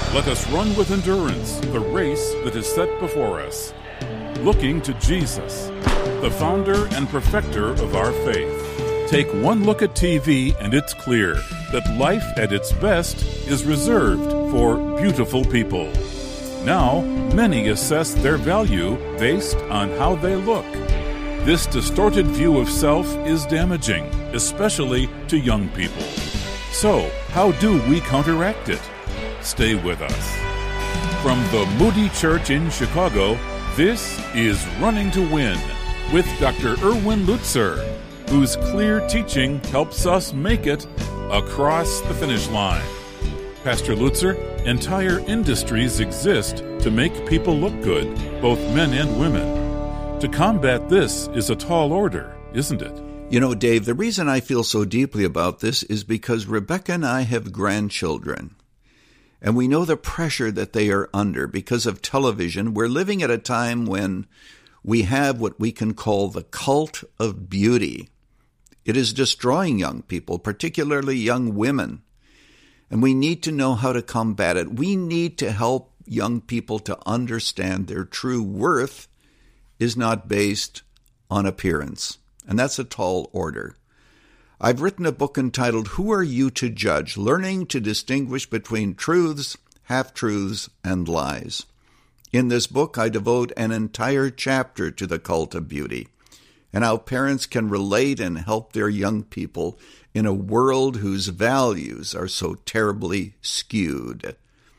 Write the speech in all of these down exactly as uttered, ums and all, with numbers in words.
Let us run with endurance the race that is set before us, looking to Jesus, the founder and perfecter of our faith. Take one look at T V and it's clear that life at its best is reserved for beautiful people. Now, many assess their value based on how they look. This distorted view of self is damaging, especially to young people. So, how do we counteract it? Stay with us. From the Moody Church in Chicago, this is Running to Win with Doctor Erwin Lutzer, whose clear teaching helps us make it across the finish line. Pastor Lutzer, entire industries exist to make people look good, both men and women. To combat this is a tall order, isn't it? You know, Dave, the reason I feel so deeply about this is because Rebecca and I have grandchildren. And we know the pressure that they are under because of television. We're living at a time when we have what we can call the cult of beauty. It is destroying young people, particularly young women. And we need to know how to combat it. We need to help young people to understand their true worth is not based on appearance. And that's a tall order. I've written a book entitled, Who Are You to Judge? Learning to Distinguish Between Truths, Half-Truths, and Lies. In this book, I devote an entire chapter to the cult of beauty and how parents can relate and help their young people in a world whose values are so terribly skewed.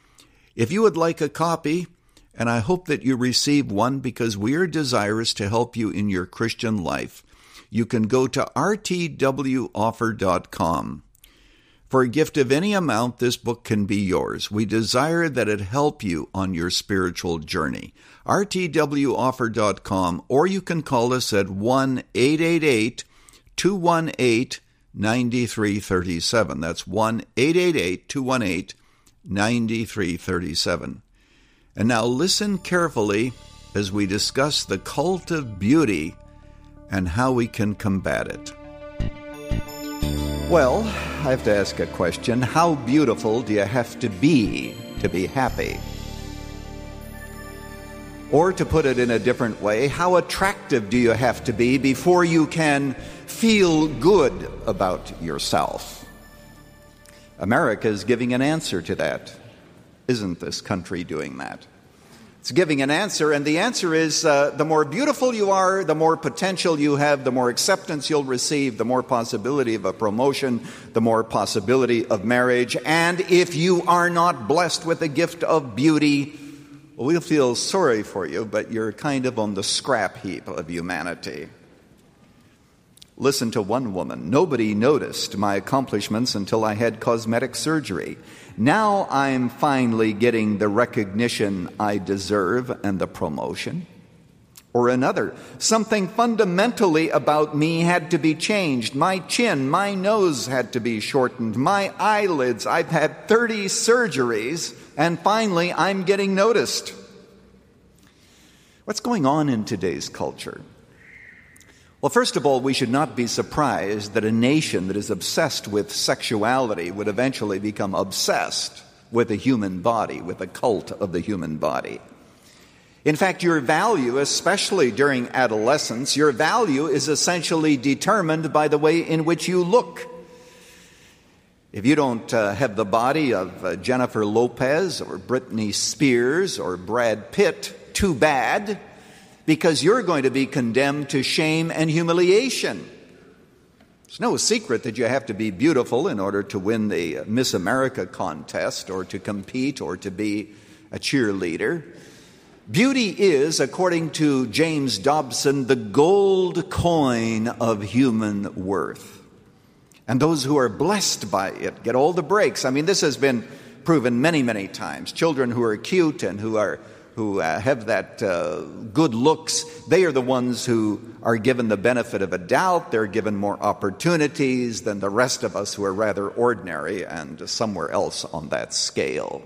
If you would like a copy, and I hope that you receive one because we are desirous to help you in your Christian life, you can go to r t w offer dot com. For a gift of any amount, this book can be yours. We desire that it help you on your spiritual journey. r t w offer dot com, or you can call us at one eight eight eight, two one eight, nine three three seven. That's one eight eight eight, two one eight, nine three three seven. And now listen carefully as we discuss the cult of beauty and how we can combat it. Well, I have to ask a question. How beautiful do you have to be to be happy? Or to put it in a different way, how attractive do you have to be before you can feel good about yourself? America is giving an answer to that. Isn't this country doing that? It's giving an answer, and the answer is uh, the more beautiful you are, the more potential you have, the more acceptance you'll receive, the more possibility of a promotion, the more possibility of marriage. And if you are not blessed with the gift of beauty, well, we'll feel sorry for you, but you're kind of on the scrap heap of humanity. Listen to one woman. Nobody noticed my accomplishments until I had cosmetic surgery. Now I'm finally getting the recognition I deserve and the promotion. Or another, something fundamentally about me had to be changed. My chin, my nose had to be shortened. My eyelids, I've had thirty surgeries, and finally I'm getting noticed. What's going on in today's culture? Well, first of all, we should not be surprised that a nation that is obsessed with sexuality would eventually become obsessed with the human body, with the cult of the human body. In fact, your value, especially during adolescence, your value is essentially determined by the way in which you look. If you don't uh, have the body of uh, Jennifer Lopez or Britney Spears or Brad Pitt, too bad, because you're going to be condemned to shame and humiliation. It's no secret that you have to be beautiful in order to win the Miss America contest or to compete or to be a cheerleader. Beauty is, according to James Dobson, the gold coin of human worth. And those who are blessed by it get all the breaks. I mean, this has been proven many, many times. Children who are cute and who are who uh, have that uh, good looks, they are the ones who are given the benefit of a doubt. They're given more opportunities than the rest of us who are rather ordinary and somewhere else on that scale.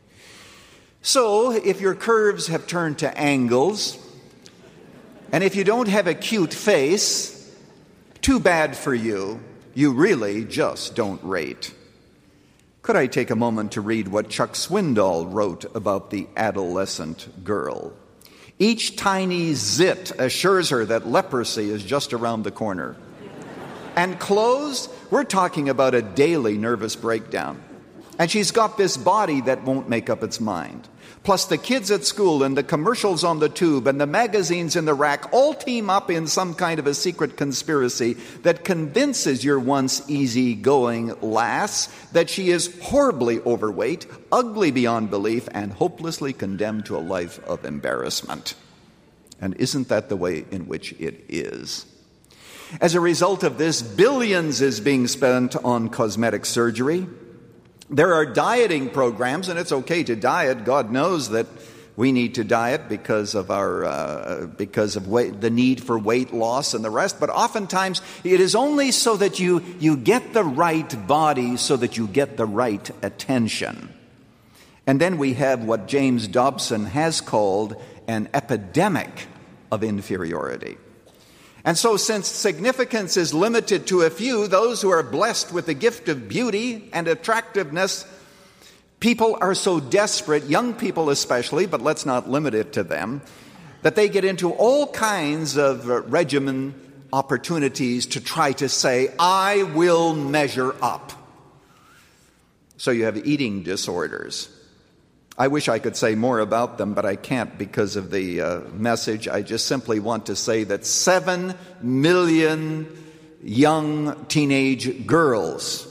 So, if your curves have turned to angles, and if you don't have a cute face, too bad for you. You really just don't rate. Could I take a moment to read what Chuck Swindoll wrote about the adolescent girl? Each tiny zit assures her that leprosy is just around the corner. And clothes, we're talking about a daily nervous breakdown. And she's got this body that won't make up its mind. Plus the kids at school and the commercials on the tube and the magazines in the rack all team up in some kind of a secret conspiracy that convinces your once easy-going lass that she is horribly overweight, ugly beyond belief, and hopelessly condemned to a life of embarrassment. And isn't that the way in which it is? As a result of this, billions is being spent on cosmetic surgery. There are dieting programs, and it's okay to diet. God knows that we need to diet because of our uh, because of weight, the need for weight loss and the rest. But oftentimes it is only so that you you get the right body, so that you get the right attention. And then we have what James Dobson has called an epidemic of inferiority. And so since significance is limited to a few, those who are blessed with the gift of beauty and attractiveness, people are so desperate, young people especially, but let's not limit it to them, that they get into all kinds of uh, regimen opportunities to try to say, I will measure up. So you have eating disorders. I wish I could say more about them, but I can't because of the uh, message. I just simply want to say that seven million young teenage girls,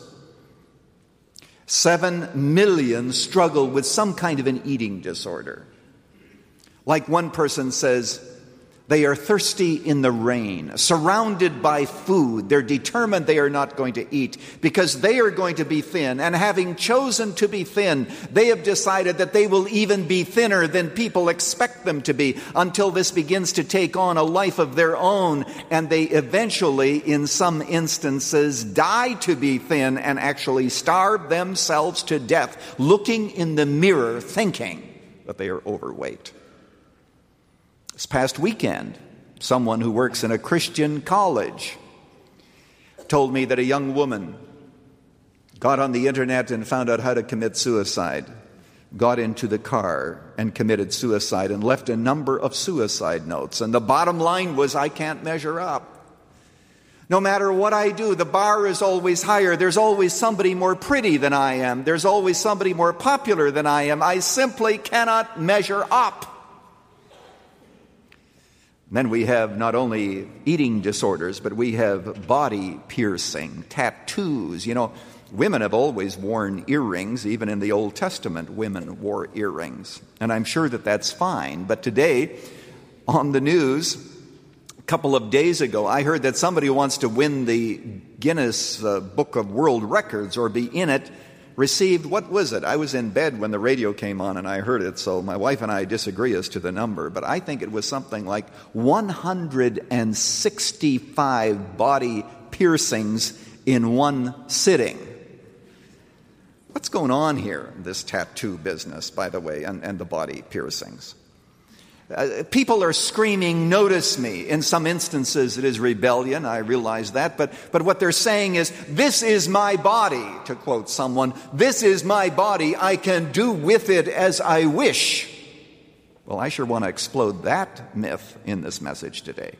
seven million struggle with some kind of an eating disorder. Like one person says, they are thirsty in the rain, surrounded by food. They're determined they are not going to eat because they are going to be thin. And having chosen to be thin, they have decided that they will even be thinner than people expect them to be until this begins to take on a life of their own. And they eventually, in some instances, die to be thin and actually starve themselves to death, looking in the mirror, thinking that they are overweight. This past weekend, someone who works in a Christian college told me that a young woman got on the internet and found out how to commit suicide, got into the car and committed suicide and left a number of suicide notes. And the bottom line was, I can't measure up. No matter what I do, the bar is always higher. There's always somebody more pretty than I am. There's always somebody more popular than I am. I simply cannot measure up. Then we have not only eating disorders, but we have body piercing, tattoos. You know, women have always worn earrings. Even in the Old Testament, women wore earrings. And I'm sure that that's fine. But today, on the news, a couple of days ago, I heard that somebody who wants to win the Guinness uh, Book of World Records or be in it received, what was it? I was in bed when the radio came on and I heard it, so my wife and I disagree as to the number, but I think it was something like one hundred sixty-five body piercings in one sitting. What's going on here, this tattoo business, by the way, and, and the body piercings? Uh, people are screaming, notice me. In some instances it is rebellion, I realize that, but, but what they're saying is, this is my body, to quote someone, this is my body, I can do with it as I wish. Well, I sure want to explode that myth in this message today.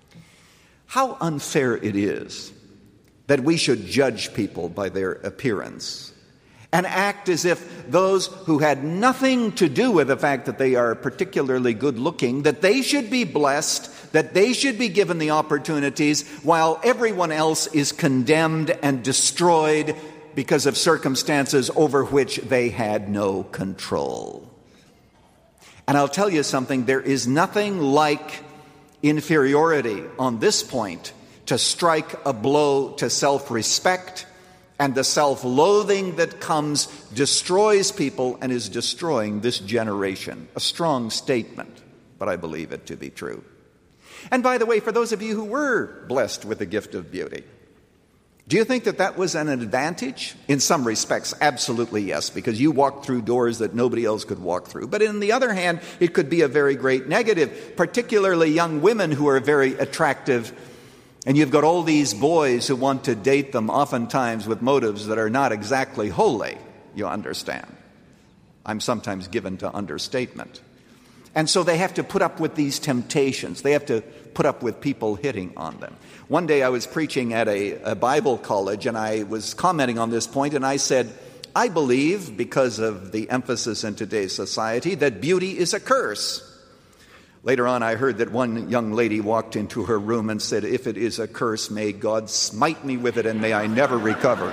How unfair it is that we should judge people by their appearance and act as if those who had nothing to do with the fact that they are particularly good looking, that they should be blessed, that they should be given the opportunities, while everyone else is condemned and destroyed because of circumstances over which they had no control. And I'll tell you something, there is nothing like inferiority on this point to strike a blow to self-respect. And the self-loathing that comes destroys people and is destroying this generation. A strong statement, but I believe it to be true. And by the way, for those of you who were blessed with the gift of beauty, do you think that that was an advantage? In some respects, absolutely yes, because you walked through doors that nobody else could walk through. But on the other hand, it could be a very great negative, particularly young women who are very attractive. And you've got all these boys who want to date them, oftentimes with motives that are not exactly holy. you understand. I'm sometimes given to understatement. And so they have to put up with these temptations. They have to put up with people hitting on them. One day I was preaching at a, a Bible college, and I was commenting on this point, and I said, I believe, because of the emphasis in today's society, that beauty is a curse. Later on, I heard that one young lady walked into her room and said, if it is a curse, may God smite me with it and may I never recover.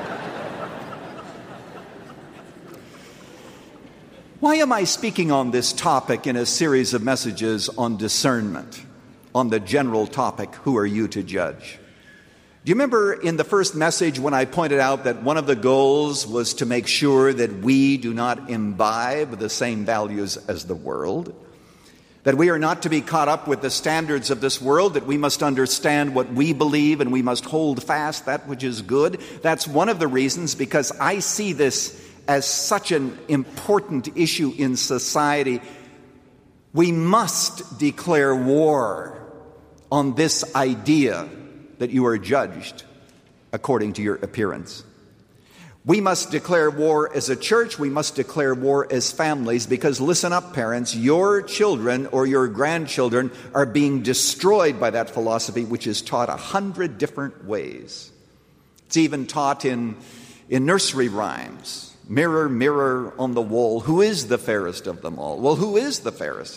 Why am I speaking on this topic in a series of messages on discernment, on the general topic, who are you to judge? Do you remember in the first message when I pointed out that one of the goals was to make sure that we do not imbibe the same values as the world? That we are not to be caught up with the standards of this world, that we must understand what we believe and we must hold fast that which is good? That's one of the reasons, because I see this as such an important issue in society. We must declare war on this idea that you are judged according to your appearance. We must declare war as a church. We must declare war as families, because listen up, parents, your children or your grandchildren are being destroyed by that philosophy, which is taught a hundred different ways. It's even taught in, in nursery rhymes. Mirror, mirror on the wall, who is the fairest of them all? Well, who is the fairest?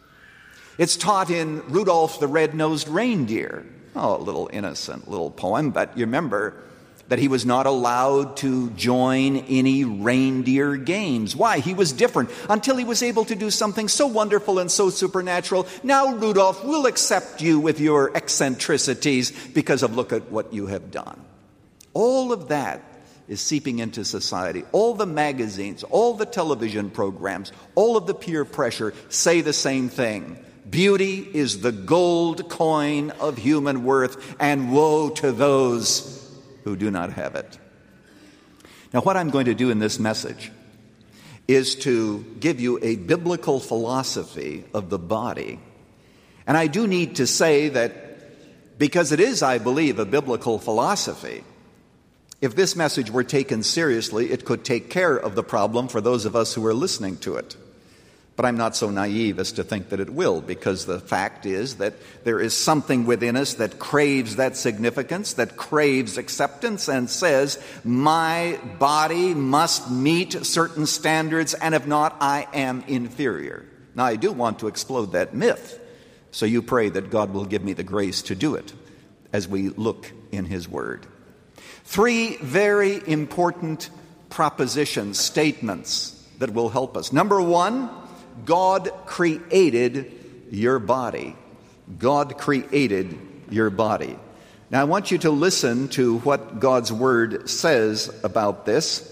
It's taught in Rudolph the Red-Nosed Reindeer. Oh, a little innocent little poem, but you remember that he was not allowed to join any reindeer games. Why? He was different until he was able to do something so wonderful and so supernatural. Now, Rudolph, we'll accept you with your eccentricities because of look at what you have done. All of that is seeping into society. All the magazines, all the television programs, all of the peer pressure say the same thing. Beauty is the gold coin of human worth, and woe to those who do not have it. Now, what I'm going to do in this message is to give you a biblical philosophy of the body. And I do need to say that because it is, I believe, a biblical philosophy, if this message were taken seriously, it could take care of the problem for those of us who are listening to it. But I'm not so naive as to think that it will, because the fact is that there is something within us that craves that significance, that craves acceptance, and says, my body must meet certain standards, and if not, I am inferior. Now, I do want to explode that myth, so you pray that God will give me the grace to do it as we look in His Word. Three very important propositions, statements that will help us. Number one, God created your body. God created your body. Now, I want you to listen to what God's Word says about this.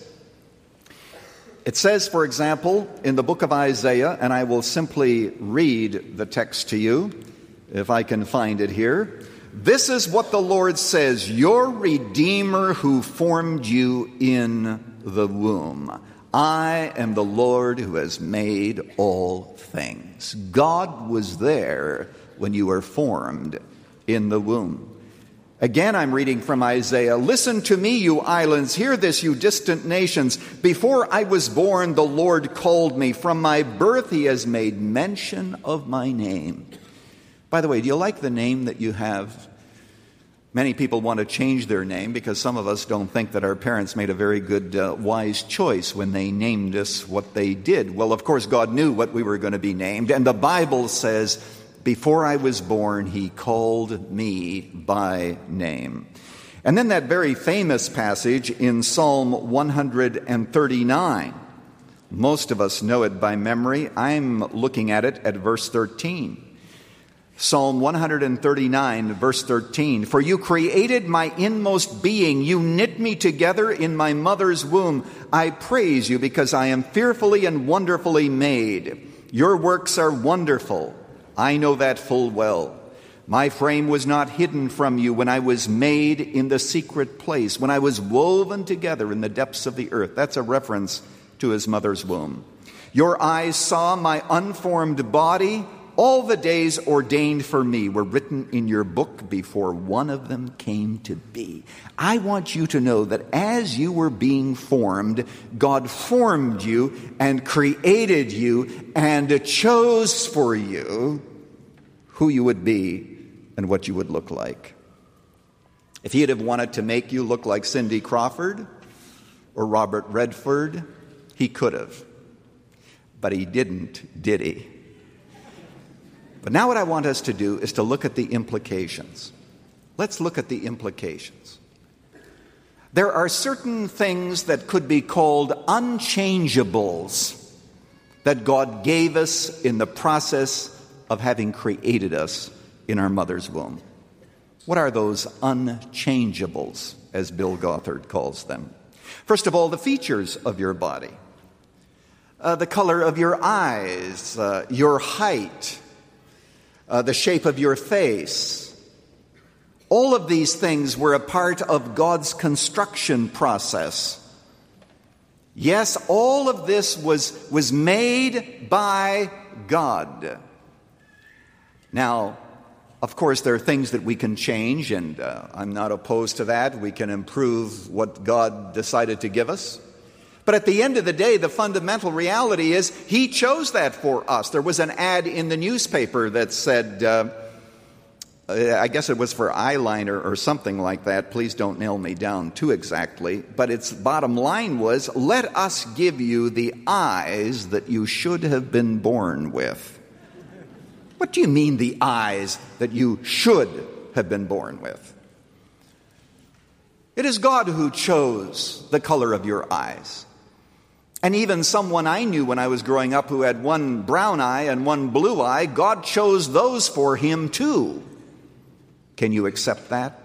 It says, for example, in the book of Isaiah, and I will simply read the text to you, if I can find it here. This is what the Lord says, your Redeemer who formed you in the womb. I am the Lord who has made all things. God was there when you were formed in the womb. Again, I'm reading from Isaiah. Listen to me, you islands. Hear this, you distant nations. Before I was born, the Lord called me. From my birth, He has made mention of my name. By the way, do you like the name that you have? Many people want to change their name because some of us don't think that our parents made a very good, uh, wise choice when they named us what they did. Well, of course, God knew what we were going to be named. And the Bible says, before I was born, He called me by name. And then that very famous passage in Psalm one thirty-nine. Most of us know it by memory. I'm looking at it at verse thirteen. Psalm one thirty-nine, verse thirteen. For you created my inmost being. You knit me together in my mother's womb. I praise you because I am fearfully and wonderfully made. Your works are wonderful. I know that full well. My frame was not hidden from you when I was made in the secret place, when I was woven together in the depths of the earth. That's a reference to his mother's womb. Your eyes saw my unformed body. All the days ordained for me were written in your book before one of them came to be. I want you to know that as you were being formed, God formed you and created you and chose for you who you would be and what you would look like. If he'd have wanted to make you look like Cindy Crawford or Robert Redford, he could have. But he didn't, did he? But now what I want us to do is to look at the implications. Let's look at the implications. There are certain things that could be called unchangeables that God gave us in the process of having created us in our mother's womb. What are those unchangeables, as Bill Gothard calls them? First of all, the features of your body. Uh, the color of your eyes, uh, your height, uh, the shape of your face. All of these things were a part of God's construction process. Yes, all of this was, was made by God. Now, of course, there are things that we can change, and uh, I'm not opposed to that. We can improve what God decided to give us. But at the end of the day, the fundamental reality is He chose that for us. There was an ad in the newspaper that said, uh, I guess it was for eyeliner or something like that. Please don't nail me down too exactly. But its bottom line was, let us give you the eyes that you should have been born with. What do you mean the eyes that you should have been born with? It is God who chose the color of your eyes. And even someone I knew when I was growing up who had one brown eye and one blue eye, God chose those for him too. Can you accept that?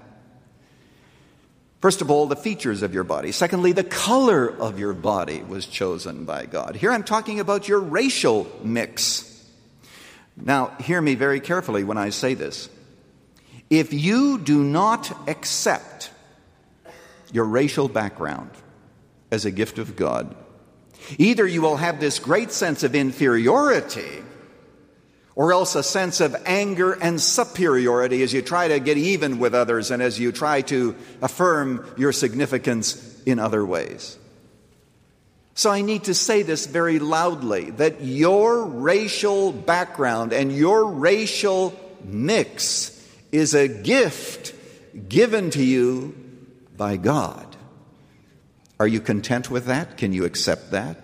First of all, the features of your body. Secondly, the color of your body was chosen by God. Here I'm talking about your racial mix. Now, hear me very carefully when I say this. If you do not accept your racial background as a gift of God, either you will have this great sense of inferiority, or else a sense of anger and superiority as you try to get even with others and as you try to affirm your significance in other ways. So I need to say this very loudly, that your racial background and your racial mix is a gift given to you by God. Are you content with that? Can you accept that?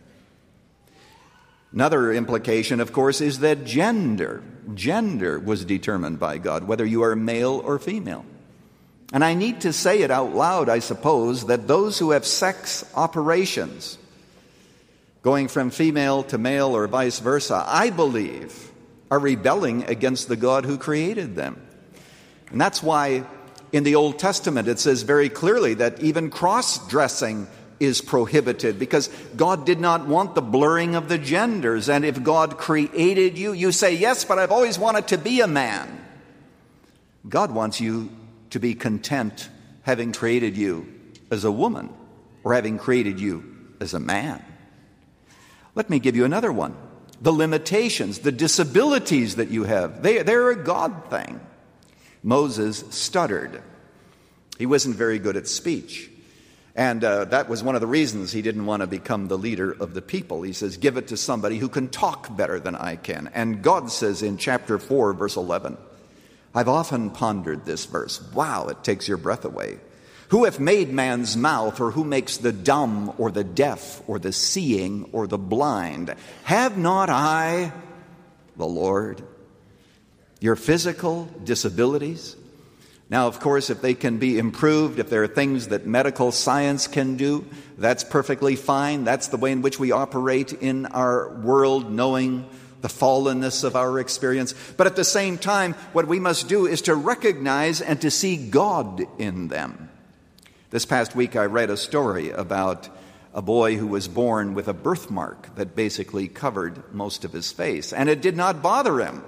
Another implication, of course, is that gender, gender was determined by God, whether you are male or female. And I need to say it out loud, I suppose, that those who have sex operations, going from female to male or vice versa, I believe, are rebelling against the God who created them. And that's why in the Old Testament, it says very clearly that even cross-dressing is prohibited because God did not want the blurring of the genders. And if God created you, you say, yes, but I've always wanted to be a man. God wants you to be content having created you as a woman or having created you as a man. Let me give you another one. The limitations, the disabilities that you have, they, they're a God thing. Moses stuttered. He wasn't very good at speech. And uh, that was one of the reasons he didn't want to become the leader of the people. He says, give it to somebody who can talk better than I can. And God says in chapter four, verse eleven, I've often pondered this verse. Wow, it takes your breath away. Who hath made man's mouth, or who makes the dumb, or the deaf, or the seeing, or the blind? Have not I, the Lord? Your physical disabilities. Now, of course, if they can be improved, if there are things that medical science can do, that's perfectly fine. That's the way in which we operate in our world, knowing the fallenness of our experience. But at the same time, what we must do is to recognize and to see God in them. This past week, I read a story about a boy who was born with a birthmark that basically covered most of his face, and it did not bother him.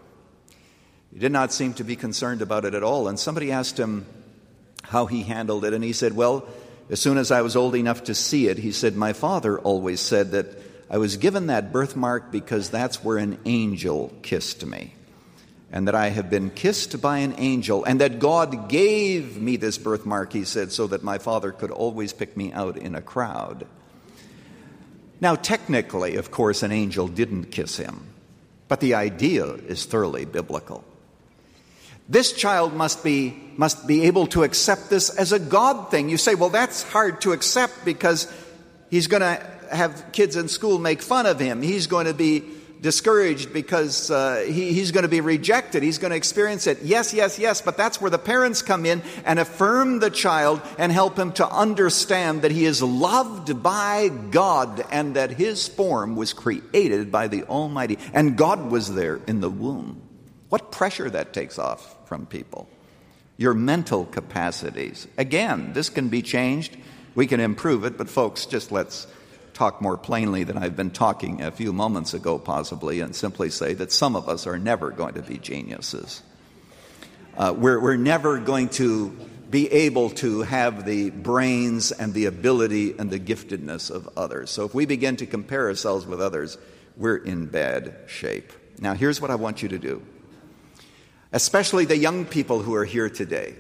He did not seem to be concerned about it at all. And somebody asked him how he handled it. And he said, well, as soon as I was old enough to see it, he said, my father always said that I was given that birthmark because that's where an angel kissed me, and that I have been kissed by an angel, and that God gave me this birthmark, he said, so that my father could always pick me out in a crowd. Now, technically, of course, an angel didn't kiss him, but the idea is thoroughly biblical. This child must be must be able to accept this as a God thing. You say, well, that's hard to accept because he's going to have kids in school make fun of him. He's going to be discouraged because uh, he, he's going to be rejected. He's going to experience it. Yes, yes, yes, but that's where the parents come in and affirm the child and help him to understand that he is loved by God and that his form was created by the Almighty. And God was there in the womb. What pressure that takes off from people. Your mental capacities. Again, this can be changed. We can improve it, but folks, just let's talk more plainly than I've been talking a few moments ago possibly, and simply say that some of us are never going to be geniuses. Uh, we're, we're never going to be able to have the brains and the ability and the giftedness of others. So if we begin to compare ourselves with others, we're in bad shape. Now, here's what I want you to do. Especially the young people who are here today.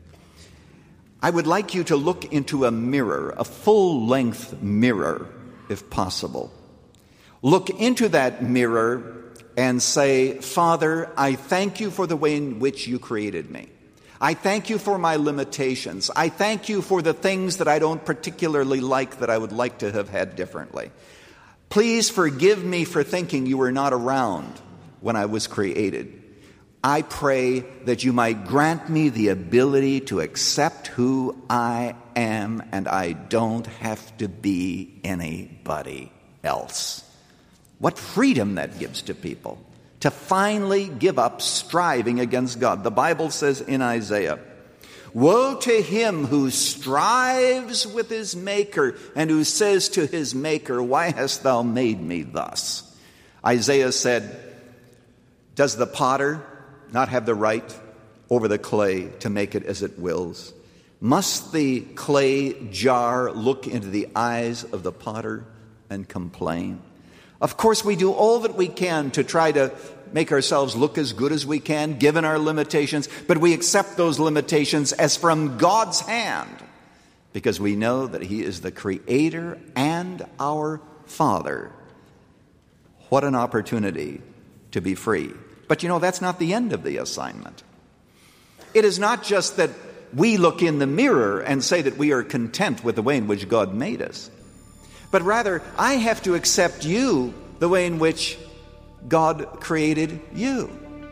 I would like you to look into a mirror, a full-length mirror, if possible. Look into that mirror and say, Father, I thank you for the way in which you created me. I thank you for my limitations. I thank you for the things that I don't particularly like that I would like to have had differently. Please forgive me for thinking you were not around when I was created. I pray that you might grant me the ability to accept who I am, and I don't have to be anybody else. What freedom that gives to people to finally give up striving against God. The Bible says in Isaiah, woe to him who strives with his Maker and who says to his Maker, why hast thou made me thus? Isaiah said, does the potter not have the right over the clay to make it as it wills? Must the clay jar look into the eyes of the potter and complain? Of course, we do all that we can to try to make ourselves look as good as we can, given our limitations, but we accept those limitations as from God's hand because we know that He is the Creator and our Father. What an opportunity to be free. But you know, that's not the end of the assignment. It is not just that we look in the mirror and say that we are content with the way in which God made us. But rather, I have to accept you the way in which God created you.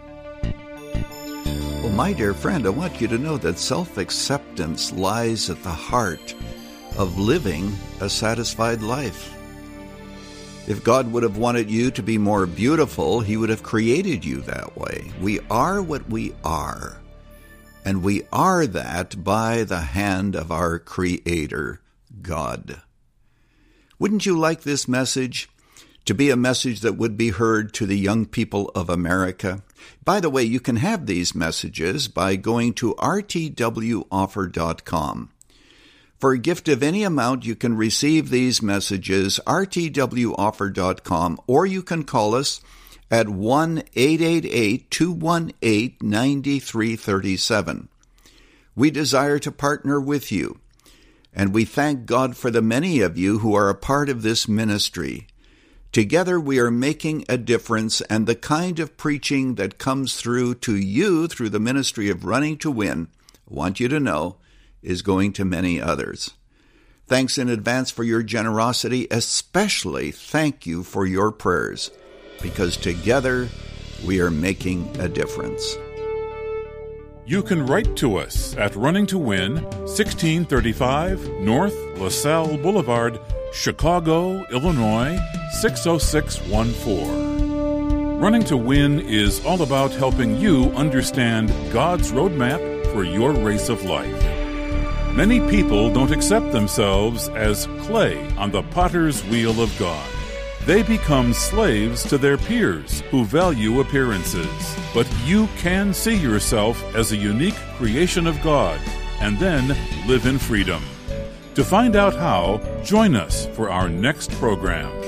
Well, my dear friend, I want you to know that self-acceptance lies at the heart of living a satisfied life. If God would have wanted you to be more beautiful, He would have created you that way. We are what we are, and we are that by the hand of our Creator, God. Wouldn't you like this message to be a message that would be heard to the young people of America? By the way, you can have these messages by going to r t w offer dot com. For a gift of any amount, you can receive these messages, r t w offer dot com, or you can call us at one eight eight eight, two one eight, nine three three seven. We desire to partner with you, and we thank God for the many of you who are a part of this ministry. Together we are making a difference, and the kind of preaching that comes through to you through the ministry of Running to Win, I want you to know, is going to many others. Thanks in advance for your generosity. Especially thank you for your prayers, because together we are making a difference. You can write to us at Running to Win, sixteen thirty-five North LaSalle Boulevard, Chicago, Illinois, six oh six one four. Running to Win is all about helping you understand God's roadmap for your race of life. Many people don't accept themselves as clay on the potter's wheel of God. They become slaves to their peers who value appearances. But you can see yourself as a unique creation of God and then live in freedom. To find out how, join us for our next program.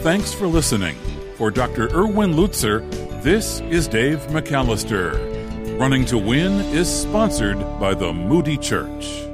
Thanks for listening. For Doctor Erwin Lutzer, this is Dave McAllister. Running to Win is sponsored by the Moody Church.